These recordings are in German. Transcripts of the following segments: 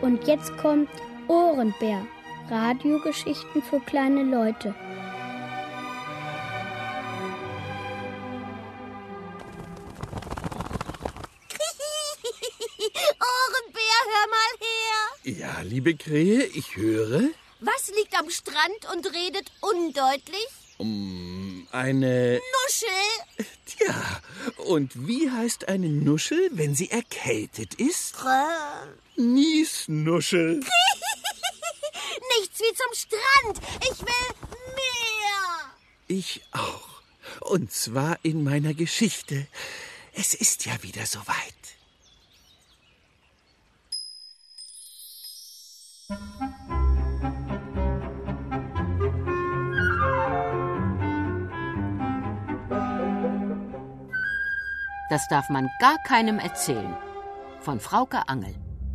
Und jetzt kommt Ohrenbär. Radiogeschichten für kleine Leute. Ohrenbär, hör mal her. Ja, liebe Krähe, ich höre. Was liegt am Strand und redet undeutlich? Eine... Nuschel. Tja, und wie heißt eine Nuschel, wenn sie erkältet ist? Niesnuschel. Nichts wie zum Strand. Ich will mehr. Ich auch. Und zwar in meiner Geschichte. Es ist ja wieder soweit. Das darf man gar keinem erzählen. Von Frauke Angel.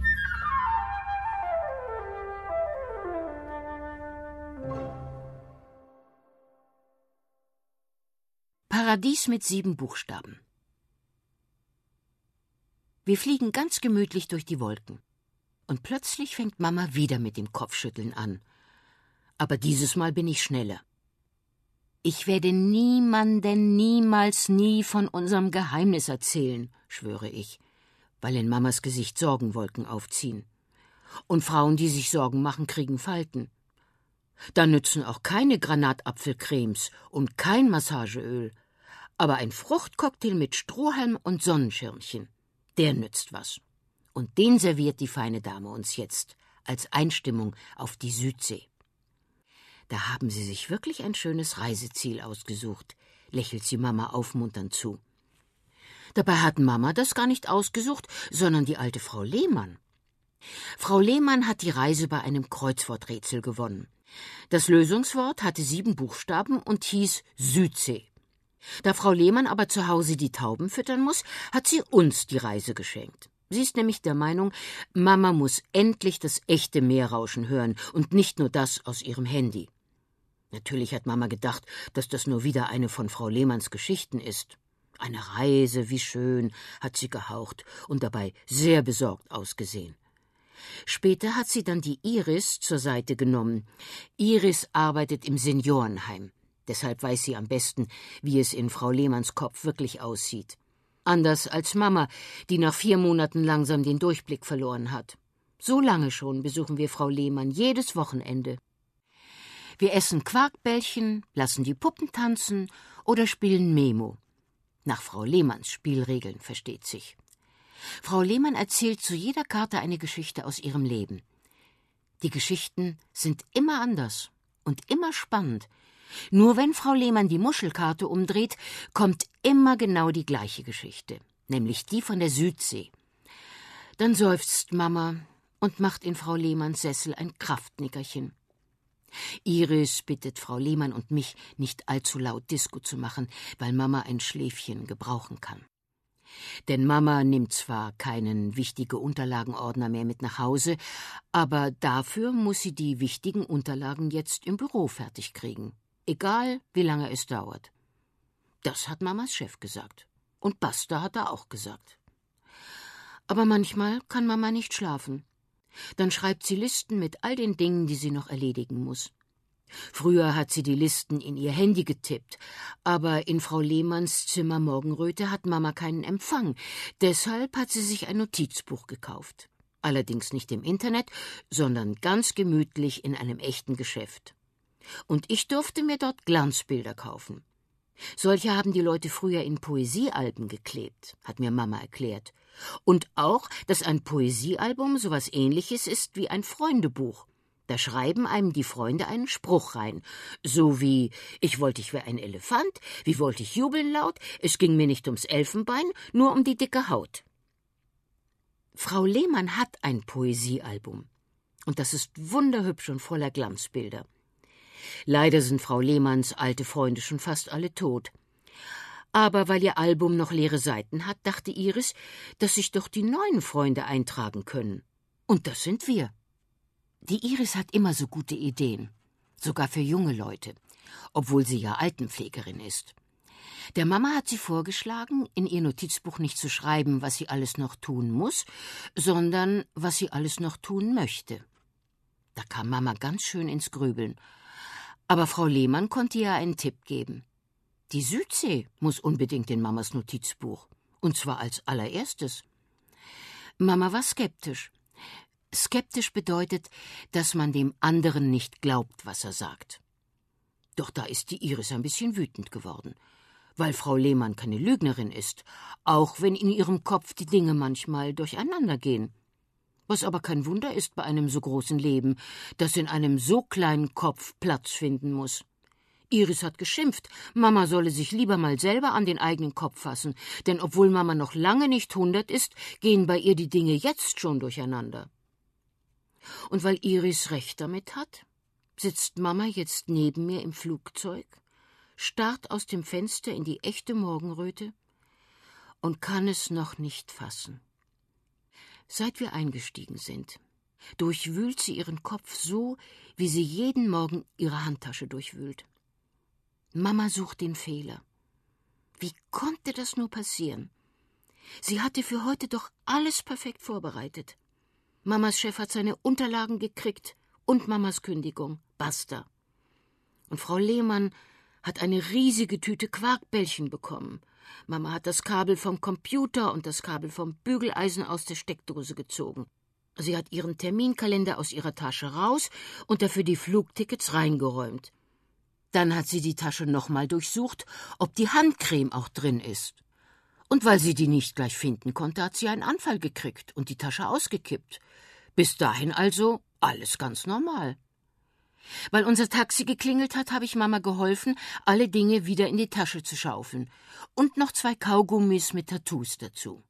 Paradies mit 7 Buchstaben. Wir fliegen ganz gemütlich durch die Wolken. Und plötzlich fängt Mama wieder mit dem Kopfschütteln an. Aber dieses Mal bin ich schneller. Ich werde niemanden niemals nie von unserem Geheimnis erzählen, schwöre ich, weil in Mamas Gesicht Sorgenwolken aufziehen. Und Frauen, die sich Sorgen machen, kriegen Falten. Da nützen auch keine Granatapfelcremes und kein Massageöl. Aber ein Fruchtcocktail mit Strohhalm und Sonnenschirmchen, der nützt was. Und den serviert die feine Dame uns jetzt, als Einstimmung auf die Südsee. Da haben Sie sich wirklich ein schönes Reiseziel ausgesucht, lächelt sie Mama aufmunternd zu. Dabei hat Mama das gar nicht ausgesucht, sondern die alte Frau Lehmann. Frau Lehmann hat die Reise bei einem Kreuzworträtsel gewonnen. Das Lösungswort hatte 7 Buchstaben und hieß Südsee. Da Frau Lehmann aber zu Hause die Tauben füttern muss, hat sie uns die Reise geschenkt. Sie ist nämlich der Meinung, Mama muss endlich das echte Meerrauschen hören und nicht nur das aus ihrem Handy. Natürlich hat Mama gedacht, dass das nur wieder eine von Frau Lehmanns Geschichten ist. Eine Reise, wie schön, hat sie gehaucht und dabei sehr besorgt ausgesehen. Später hat sie dann die Iris zur Seite genommen. Iris arbeitet im Seniorenheim. Deshalb weiß sie am besten, wie es in Frau Lehmanns Kopf wirklich aussieht. Anders als Mama, die nach 4 Monaten langsam den Durchblick verloren hat. So lange schon besuchen wir Frau Lehmann jedes Wochenende. Wir essen Quarkbällchen, lassen die Puppen tanzen oder spielen Memo. Nach Frau Lehmanns Spielregeln, versteht sich. Frau Lehmann erzählt zu jeder Karte eine Geschichte aus ihrem Leben. Die Geschichten sind immer anders und immer spannend. Nur wenn Frau Lehmann die Muschelkarte umdreht, kommt immer genau die gleiche Geschichte, nämlich die von der Südsee. Dann seufzt Mama und macht in Frau Lehmanns Sessel ein Kraftnickerchen. Iris bittet Frau Lehmann und mich, nicht allzu laut Disco zu machen, weil Mama ein Schläfchen gebrauchen kann. Denn Mama nimmt zwar keinen wichtige Unterlagenordner mehr mit nach Hause, aber dafür muss sie die wichtigen Unterlagen jetzt im Büro fertig kriegen. Egal, wie lange es dauert. Das hat Mamas Chef gesagt. Und Basta hat er auch gesagt. Aber manchmal kann Mama nicht schlafen. Dann schreibt sie Listen mit all den Dingen, die sie noch erledigen muss. Früher hat sie die Listen in ihr Handy getippt, aber in Frau Lehmanns Zimmer Morgenröte hat Mama keinen Empfang. Deshalb hat sie sich ein Notizbuch gekauft. Allerdings nicht im Internet, sondern ganz gemütlich in einem echten Geschäft. Und ich durfte mir dort Glanzbilder kaufen. Solche haben die Leute früher in Poesiealben geklebt, hat mir Mama erklärt. Und auch, dass ein Poesiealbum sowas Ähnliches ist wie ein Freundebuch. Da schreiben einem die Freunde einen Spruch rein. So wie, ich wollte, ich wäre ein Elefant, wie wollte ich jubeln laut, es ging mir nicht ums Elfenbein, nur um die dicke Haut. Frau Lehmann hat ein Poesiealbum. Und das ist wunderhübsch und voller Glanzbilder. Leider sind Frau Lehmanns alte Freunde schon fast alle tot. Aber weil ihr Album noch leere Seiten hat, dachte Iris, dass sich doch die neuen Freunde eintragen können. Und das sind wir. Die Iris hat immer so gute Ideen, sogar für junge Leute, obwohl sie ja Altenpflegerin ist. Der Mama hat sie vorgeschlagen, in ihr Notizbuch nicht zu schreiben, was sie alles noch tun muss, sondern was sie alles noch tun möchte. Da kam Mama ganz schön ins Grübeln. Aber Frau Lehmann konnte ihr einen Tipp geben. Die Südsee muss unbedingt in Mamas Notizbuch, und zwar als allererstes. Mama war skeptisch. Skeptisch bedeutet, dass man dem anderen nicht glaubt, was er sagt. Doch da ist die Iris ein bisschen wütend geworden, weil Frau Lehmann keine Lügnerin ist, auch wenn in ihrem Kopf die Dinge manchmal durcheinander gehen. Was aber kein Wunder ist bei einem so großen Leben, das in einem so kleinen Kopf Platz finden muss. Iris hat geschimpft, Mama solle sich lieber mal selber an den eigenen Kopf fassen, denn obwohl Mama noch lange nicht 100 ist, gehen bei ihr die Dinge jetzt schon durcheinander. Und weil Iris recht damit hat, sitzt Mama jetzt neben mir im Flugzeug, starrt aus dem Fenster in die echte Morgenröte und kann es noch nicht fassen. Seit wir eingestiegen sind, durchwühlt sie ihren Kopf so, wie sie jeden Morgen ihre Handtasche durchwühlt. Mama sucht den Fehler. Wie konnte das nur passieren? Sie hatte für heute doch alles perfekt vorbereitet. Mamas Chef hat seine Unterlagen gekriegt und Mamas Kündigung. Basta. Und Frau Lehmann hat eine riesige Tüte Quarkbällchen bekommen. Mama hat das Kabel vom Computer und das Kabel vom Bügeleisen aus der Steckdose gezogen. Sie hat ihren Terminkalender aus ihrer Tasche raus und dafür die Flugtickets reingeräumt. Dann hat sie die Tasche nochmal durchsucht, ob die Handcreme auch drin ist. Und weil sie die nicht gleich finden konnte, hat sie einen Anfall gekriegt und die Tasche ausgekippt. Bis dahin also alles ganz normal. Weil unser Taxi geklingelt hat, habe ich Mama geholfen, alle Dinge wieder in die Tasche zu schaufeln. Und noch 2 Kaugummis mit Tattoos dazu.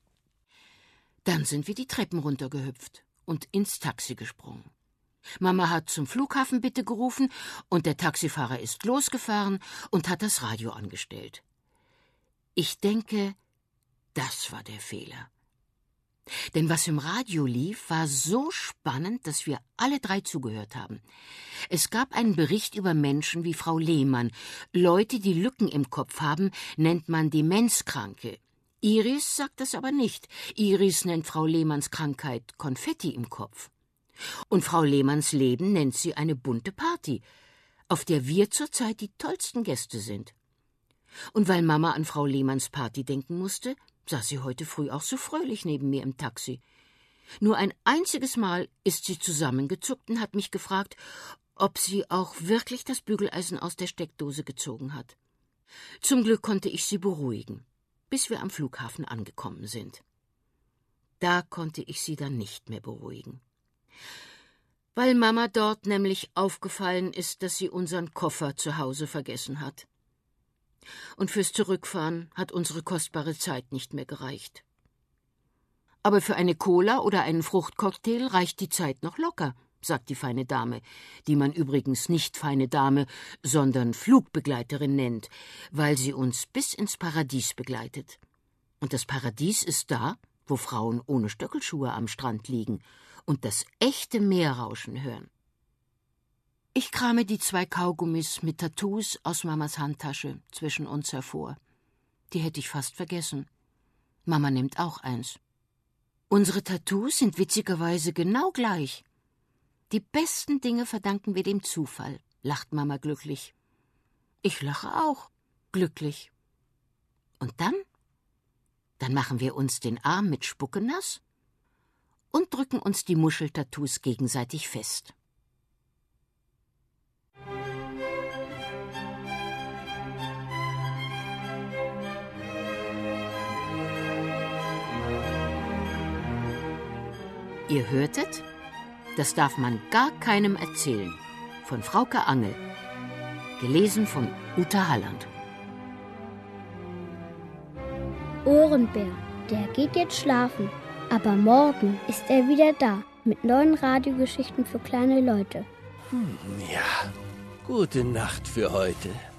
Dann sind wir die Treppen runtergehüpft und ins Taxi gesprungen. Mama hat zum Flughafen bitte gerufen und der Taxifahrer ist losgefahren und hat das Radio angestellt. Ich denke, das war der Fehler. Denn was im Radio lief, war so spannend, dass wir alle 3 zugehört haben. Es gab einen Bericht über Menschen wie Frau Lehmann. Leute, die Lücken im Kopf haben, nennt man Demenzkranke. Iris sagt das aber nicht. Iris nennt Frau Lehmanns Krankheit Konfetti im Kopf. Und Frau Lehmanns Leben nennt sie eine bunte Party, auf der wir zurzeit die tollsten Gäste sind. Und weil Mama an Frau Lehmanns Party denken musste, saß sie heute früh auch so fröhlich neben mir im Taxi. Nur ein einziges Mal ist sie zusammengezuckt und hat mich gefragt, ob sie auch wirklich das Bügeleisen aus der Steckdose gezogen hat. Zum Glück konnte ich sie beruhigen, bis wir am Flughafen angekommen sind. Da konnte ich sie dann nicht mehr beruhigen. Weil Mama dort nämlich aufgefallen ist, dass sie unseren Koffer zu Hause vergessen hat. Und fürs Zurückfahren hat unsere kostbare Zeit nicht mehr gereicht. Aber für eine Cola oder einen Fruchtcocktail reicht die Zeit noch locker, sagt die feine Dame, die man übrigens nicht feine Dame, sondern Flugbegleiterin nennt, weil sie uns bis ins Paradies begleitet. Und das Paradies ist da, wo Frauen ohne Stöckelschuhe am Strand liegen und das echte Meerrauschen hören. Ich krame die 2 Kaugummis mit Tattoos aus Mamas Handtasche zwischen uns hervor. Die hätte ich fast vergessen. Mama nimmt auch eins. Unsere Tattoos sind witzigerweise genau gleich. Die besten Dinge verdanken wir dem Zufall, lacht Mama glücklich. Ich lache auch, glücklich. Und dann? Dann machen wir uns den Arm mit Spucke nass und drücken uns die Muscheltattoos gegenseitig fest. Ihr hörtet, das darf man gar keinem erzählen, von Frauke Angel, gelesen von Uta Halland. Ohrenbär, der geht jetzt schlafen, aber morgen ist er wieder da mit neuen Radiogeschichten für kleine Leute. Ja, gute Nacht für heute.